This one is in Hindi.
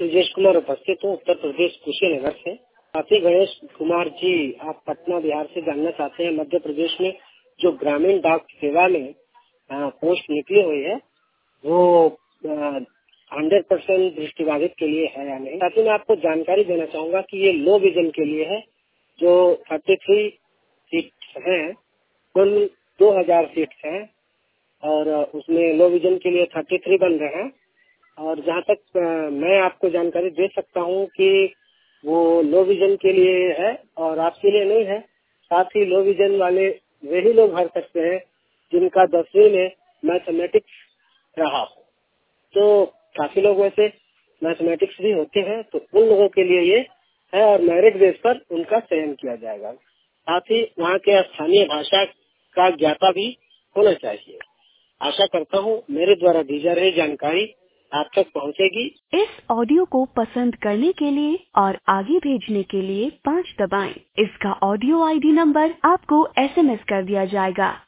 ब्रजेश कुमार उपस्थित हूँ, उत्तर प्रदेश कुशीनगर से। साथी गणेश कुमार जी, आप पटना बिहार से जानना चाहते हैं मध्य प्रदेश में जो ग्रामीण डाक सेवा में पोस्ट निकली हुई है वो 100% दृष्टिबाधित के लिए है या नहीं। साथ ही मैं आपको जानकारी देना चाहूंगा कि ये लो विजन के लिए है। जो 33 सीट्स हैं, कुल 2000 सीट्स हैं और उसमें लो विजन के लिए 33 बन रहे हैं। और जहाँ तक मैं आपको जानकारी दे सकता हूँ कि वो लो विजन के लिए है और आपके लिए नहीं है। साथ ही लो विजन वाले वही लोग भर सकते हैं जिनका 10वीं में मैथमेटिक्स रहा हो। तो काफी लोग वैसे मैथमेटिक्स भी होते हैं, तो उन लोगों के लिए ये है और मेरिट बेस पर उनका चयन किया जाएगा। साथ ही वहाँ के स्थानीय भाषा का ज्ञाता भी होना चाहिए। आशा करता हूँ मेरे द्वारा दी जा रही जानकारी आप तक पहुँचेगी। इस ऑडियो को पसंद करने के लिए और आगे भेजने के लिए 5 दबाएं। इसका ऑडियो ID नंबर आपको SMS कर दिया जाएगा।